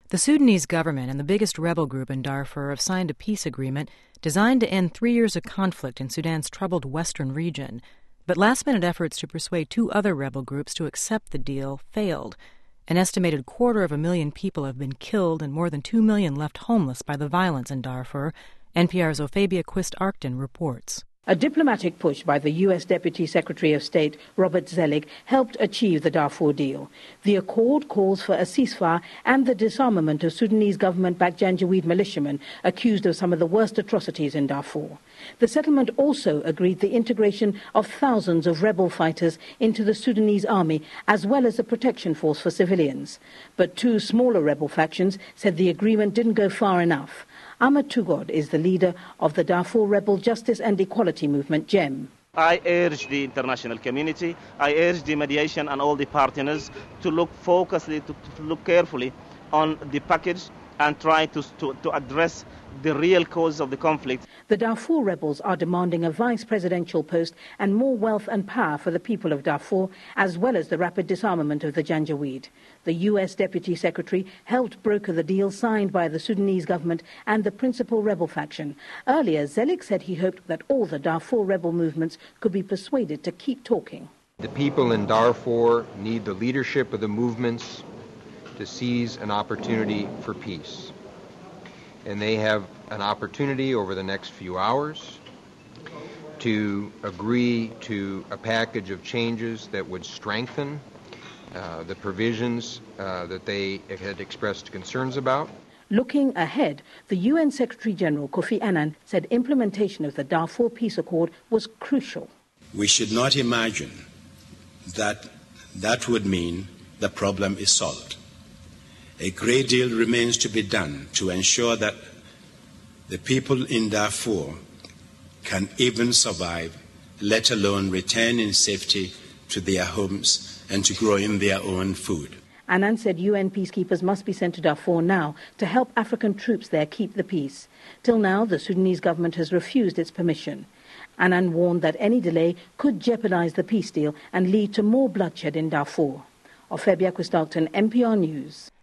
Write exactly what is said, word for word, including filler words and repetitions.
The Sudanese government and the biggest rebel group in Darfur have signed a peace agreement designed to end three years of conflict in Sudan's troubled western region. But last-minute efforts to persuade two other rebel groups to accept the deal failed. An estimated quarter of a million people have been killed and more than two million left homeless by the violence in Darfur, N P R's Ophabia Quist-Arcton reports. A diplomatic push by the U S Deputy Secretary of State, Robert Zoellick, helped achieve the Darfur deal. The accord calls for a ceasefire and the disarmament of Sudanese government-backed Janjaweed militiamen accused of some of the worst atrocities in Darfur. The settlement also agreed the integration of thousands of rebel fighters into the Sudanese army, as well as a protection force for civilians. But two smaller rebel factions said the agreement didn't go far enough. Ahmed Tugod is the leader of the Darfur Rebel Justice and Equality Movement, J E M. I urge the international community, I urge the mediation and all the partners to look focusedly, to, to look carefully on the package and try to, to, to address the real cause of the conflict. The Darfur rebels are demanding a vice presidential post and more wealth and power for the people of Darfur, as well as the rapid disarmament of the Janjaweed. The U S Deputy Secretary helped broker the deal signed by the Sudanese government and the principal rebel faction. Earlier, Zoellick said he hoped that all the Darfur rebel movements could be persuaded to keep talking. The people in Darfur need the leadership of the movements to seize an opportunity for peace. And they have an opportunity over the next few hours to agree to a package of changes that would strengthen uh, the provisions uh, that they had expressed concerns about. Looking ahead, the U N Secretary General Kofi Annan said implementation of the Darfur Peace Accord was crucial. We should not imagine that that would mean the problem is solved. A great deal remains to be done to ensure that the people in Darfur can even survive, let alone return in safety to their homes and to grow in their own food. Annan said U N peacekeepers must be sent to Darfur now to help African troops there keep the peace. Till now, the Sudanese government has refused its permission. Annan warned that any delay could jeopardize the peace deal and lead to more bloodshed in Darfur. Ophabia Quist-Arcton, N P R News.